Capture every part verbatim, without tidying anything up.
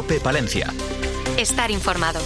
COPE Palencia. Estar informado.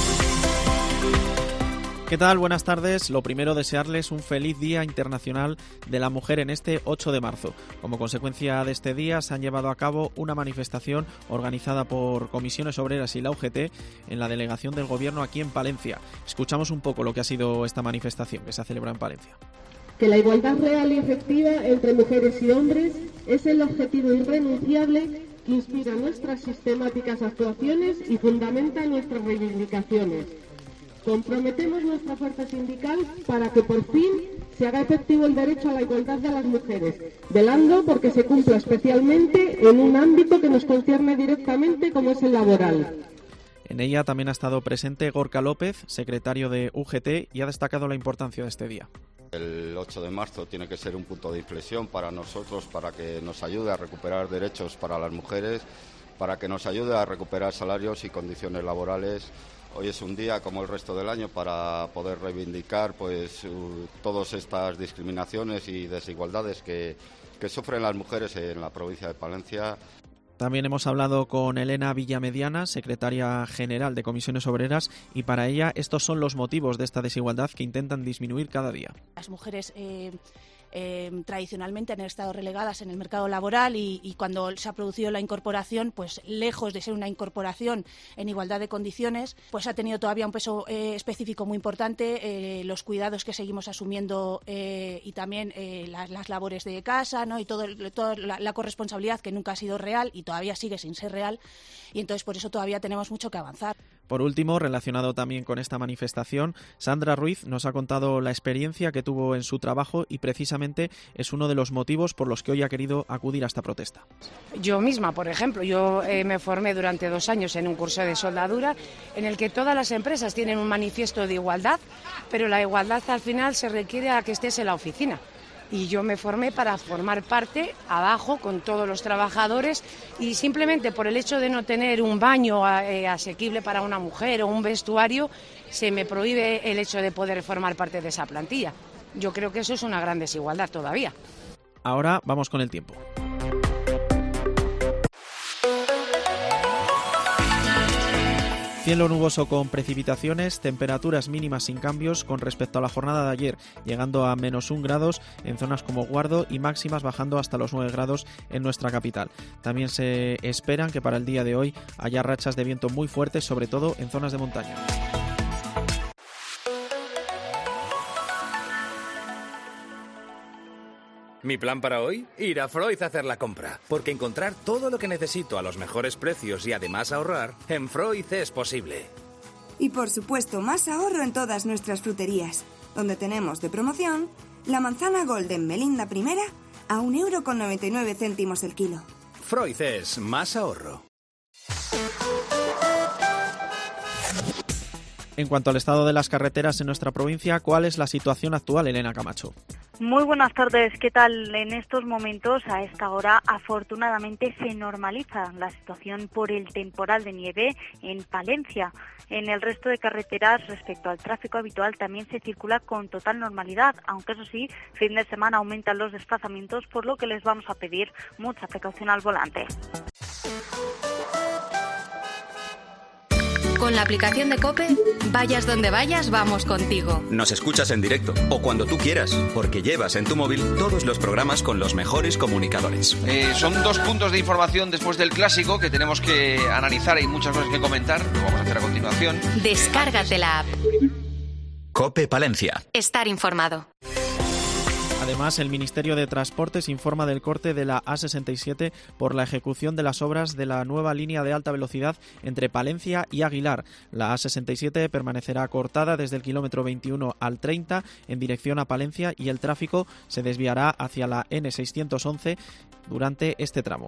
¿Qué tal? Buenas tardes. Lo primero, desearles un feliz Día Internacional de la Mujer en este ocho de marzo. Como consecuencia de este día se han llevado a cabo una manifestación organizada por Comisiones Obreras y la U G T en la delegación del Gobierno aquí en Palencia. Escuchamos un poco lo que ha sido esta manifestación que se ha celebrado en Palencia. Que la igualdad real y efectiva entre mujeres y hombres es el objetivo irrenunciable que inspira nuestras sistemáticas actuaciones y fundamenta nuestras reivindicaciones. Comprometemos nuestra fuerza sindical para que por fin se haga efectivo el derecho a la igualdad de las mujeres, velando porque se cumpla especialmente en un ámbito que nos concierne directamente como es el laboral. En ella también ha estado presente Gorka López, secretario de U G T, y ha destacado la importancia de este día. El ocho de marzo tiene que ser un punto de inflexión para nosotros, para que nos ayude a recuperar derechos para las mujeres, para que nos ayude a recuperar salarios y condiciones laborales. Hoy es un día como el resto del año para poder reivindicar pues uh, todas estas discriminaciones y desigualdades que, que sufren las mujeres en la provincia de Palencia. También hemos hablado con Elena Villamediana, secretaria general de Comisiones Obreras, y para ella estos son los motivos de esta desigualdad que intentan disminuir cada día. Las mujeres eh, eh, tradicionalmente han estado relegadas en el mercado laboral y, y cuando se ha producido la incorporación, pues lejos de ser una incorporación en igualdad de condiciones, pues ha tenido todavía un peso eh, específico muy importante, eh, los cuidados que seguimos asumiendo eh, y también eh, las, las labores de casa, ¿no? Y todo, toda la, la corresponsabilidad que nunca ha sido real y todavía sigue sin ser real, y entonces por eso todavía tenemos mucho que avanzar. Por último, relacionado también con esta manifestación, Sandra Ruiz nos ha contado la experiencia que tuvo en su trabajo y precisamente es uno de los motivos por los que hoy ha querido acudir a esta protesta. Yo misma, por ejemplo, yo eh, me formé durante dos años en un curso de soldadura en el que todas las empresas tienen un manifiesto de igualdad, pero la igualdad al final se requiere a que estés en la oficina. Y yo me formé para formar parte abajo con todos los trabajadores y simplemente por el hecho de no tener un baño eh, asequible para una mujer o un vestuario, se me prohíbe el hecho de poder formar parte de esa plantilla. Yo creo que eso es una gran desigualdad todavía. Ahora vamos con el tiempo. Cielo nuboso con precipitaciones, temperaturas mínimas sin cambios con respecto a la jornada de ayer, llegando a menos un grados en zonas como Guardo y máximas bajando hasta los nueve grados en nuestra capital. También se esperan que para el día de hoy haya rachas de viento muy fuertes, sobre todo en zonas de montaña. Mi plan para hoy, ir a Freud a hacer la compra, porque encontrar todo lo que necesito a los mejores precios y además ahorrar, en Freud es posible. Y por supuesto, más ahorro en todas nuestras fruterías, donde tenemos de promoción la manzana Golden Melinda Primera a un euro con noventa y nueve céntimos el kilo. Freud es más ahorro. En cuanto al estado de las carreteras en nuestra provincia, ¿cuál es la situación actual, Elena Camacho? Muy buenas tardes, ¿qué tal? En estos momentos, a esta hora, afortunadamente se normaliza la situación por el temporal de nieve en Palencia. En el resto de carreteras, respecto al tráfico habitual, también se circula con total normalidad, aunque eso sí, fin de semana aumentan los desplazamientos, por lo que les vamos a pedir mucha precaución al volante. Con la aplicación de COPE, vayas donde vayas, vamos contigo. Nos escuchas en directo o cuando tú quieras, porque llevas en tu móvil todos los programas con los mejores comunicadores. Eh, son dos puntos de información después del clásico que tenemos que analizar. Hay muchas cosas que comentar, lo vamos a hacer a continuación. Descárgate la app. COPE Palencia. Estar informado. Además, el Ministerio de Transportes informa del corte de la A sesenta y siete por la ejecución de las obras de la nueva línea de alta velocidad entre Palencia y Aguilar. La A sesenta y siete permanecerá cortada desde el kilómetro veintiuno al treinta en dirección a Palencia y el tráfico se desviará hacia la ene seiscientos once durante este tramo.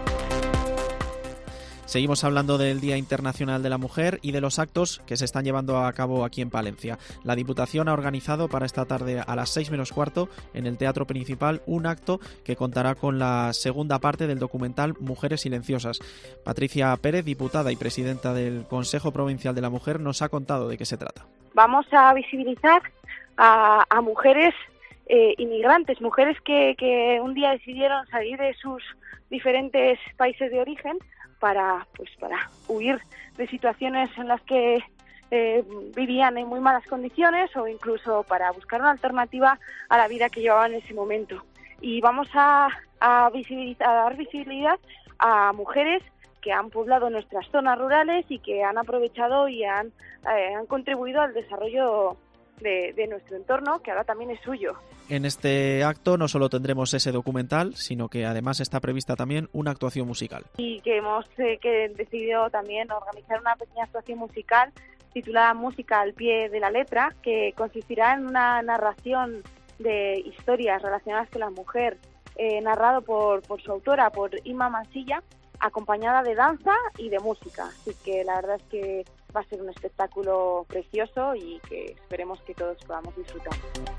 Seguimos hablando del Día Internacional de la Mujer y de los actos que se están llevando a cabo aquí en Palencia. La Diputación ha organizado para esta tarde a las seis menos cuarto en el Teatro Principal un acto que contará con la segunda parte del documental Mujeres Silenciosas. Patricia Pérez, diputada y presidenta del Consejo Provincial de la Mujer, nos ha contado de qué se trata. Vamos a visibilizar a, a mujeres eh, inmigrantes, mujeres que, que un día decidieron salir de sus diferentes países de origen para, pues, para huir de situaciones en las que eh, vivían en muy malas condiciones o incluso para buscar una alternativa a la vida que llevaban en ese momento. Y vamos a, a, visibilizar, a dar visibilidad a mujeres que han poblado nuestras zonas rurales y que han aprovechado y han, eh, han contribuido al desarrollo de, de nuestro entorno, que ahora también es suyo. En este acto no solo tendremos ese documental, sino que además está prevista también una actuación musical. Y que hemos eh, que decidido también organizar una pequeña actuación musical titulada Música al pie de la letra, que consistirá en una narración de historias relacionadas con la mujer, eh, narrado por, por su autora, por Inma Mansilla, acompañada de danza y de música. Así que la verdad es que va a ser un espectáculo precioso y que esperemos que todos podamos disfrutar.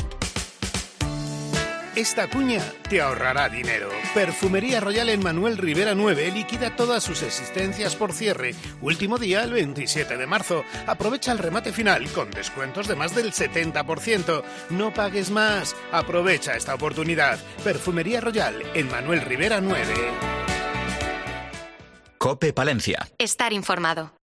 Esta cuña te ahorrará dinero. Perfumería Royal en Manuel Rivera nueve liquida todas sus existencias por cierre. Último día el veintisiete de marzo. Aprovecha el remate final con descuentos de más del setenta por ciento. No pagues más. Aprovecha esta oportunidad. Perfumería Royal en Manuel Rivera nueve. COPE Palencia. Estar informado.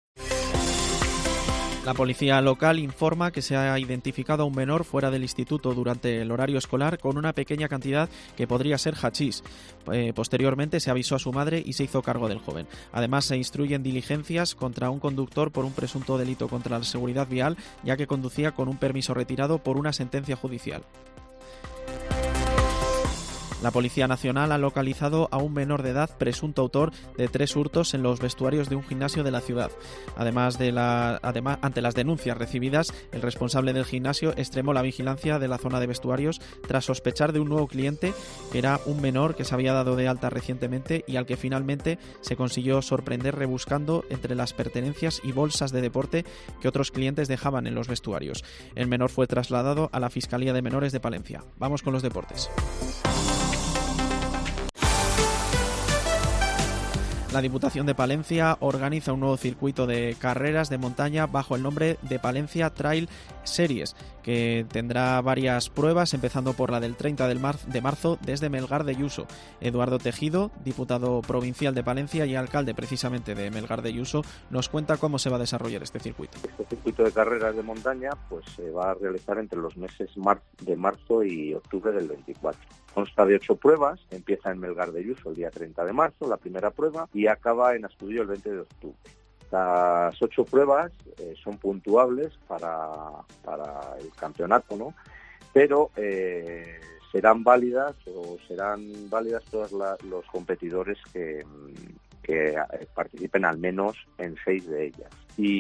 La policía local informa que se ha identificado a un menor fuera del instituto durante el horario escolar con una pequeña cantidad que podría ser hachís. Eh, posteriormente se avisó a su madre y se hizo cargo del joven. Además se instruyen diligencias contra un conductor por un presunto delito contra la seguridad vial, ya que conducía con un permiso retirado por una sentencia judicial. La Policía Nacional ha localizado a un menor de edad presunto autor de tres hurtos en los vestuarios de un gimnasio de la ciudad. Además de la, además, ante las denuncias recibidas, el responsable del gimnasio extremó la vigilancia de la zona de vestuarios tras sospechar de un nuevo cliente que era un menor que se había dado de alta recientemente y al que finalmente se consiguió sorprender rebuscando entre las pertenencias y bolsas de deporte que otros clientes dejaban en los vestuarios. El menor fue trasladado a la Fiscalía de Menores de Palencia. Vamos con los deportes. La Diputación de Palencia organiza un nuevo circuito de carreras de montaña bajo el nombre de Palencia Trail Series, que tendrá varias pruebas, empezando por la del treinta de marzo desde Melgar de Yuso. Eduardo Tejido, diputado provincial de Palencia y alcalde precisamente de Melgar de Yuso, nos cuenta cómo se va a desarrollar este circuito. Este circuito de carreras de montaña pues se va a realizar entre los meses mar- de marzo y octubre del veinticuatro. Consta de ocho pruebas, empieza en Melgar de Yuso el día treinta de marzo, la primera prueba, y acaba en Astudillo el veinte de octubre. Las ocho pruebas eh, son puntuables para, para el campeonato, ¿no? Pero eh, serán válidas o serán válidas todos la, los competidores que, que participen al menos en seis de ellas.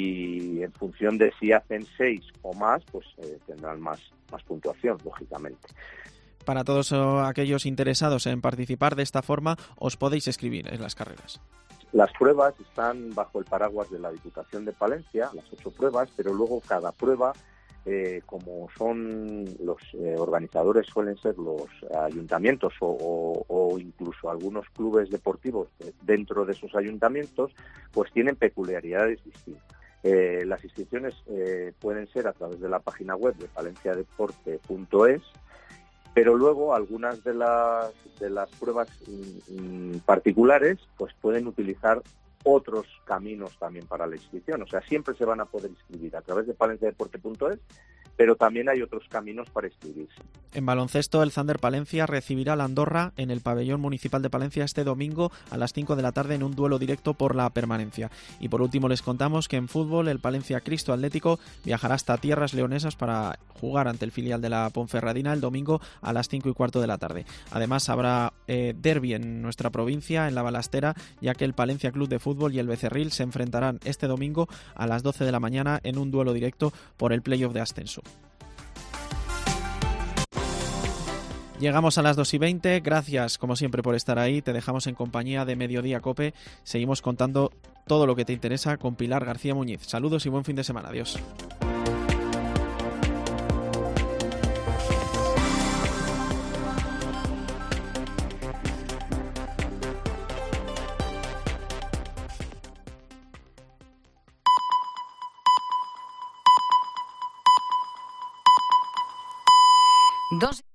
Y en función de si hacen seis o más, pues eh, tendrán más, más puntuación, lógicamente. Para todos aquellos interesados en participar de esta forma, os podéis inscribir en las carreras. Las pruebas están bajo el paraguas de la Diputación de Palencia, las ocho pruebas, pero luego cada prueba, eh, como son los eh, organizadores suelen ser los ayuntamientos o, o, o incluso algunos clubes deportivos dentro de esos ayuntamientos, pues tienen peculiaridades distintas. Eh, las inscripciones eh, pueden ser a través de la página web de palencia deporte punto es, pero luego algunas de las de las pruebas mm, particulares pues pueden utilizar otros caminos también para la inscripción. O sea, siempre se van a poder inscribir a través de palencia deporte punto es, pero también hay otros caminos para inscribirse. En baloncesto, el Thunder Palencia recibirá a la Andorra en el pabellón municipal de Palencia este domingo a las cinco de la tarde en un duelo directo por la permanencia. Y por último les contamos que en fútbol el Palencia Cristo Atlético viajará hasta tierras leonesas para jugar ante el filial de la Ponferradina el domingo a las cinco y cuarto de la tarde. Además habrá eh, derbi en nuestra provincia, en la Balastera, ya que el Palencia Club de Fútbol y el Becerril se enfrentarán este domingo a las doce de la mañana en un duelo directo por el playoff de ascenso. Llegamos a las dos y veinte, gracias como siempre por estar ahí, te dejamos en compañía de Mediodía Cope, seguimos contando todo lo que te interesa con Pilar García Muñiz. Saludos y buen fin de semana, adiós. Dos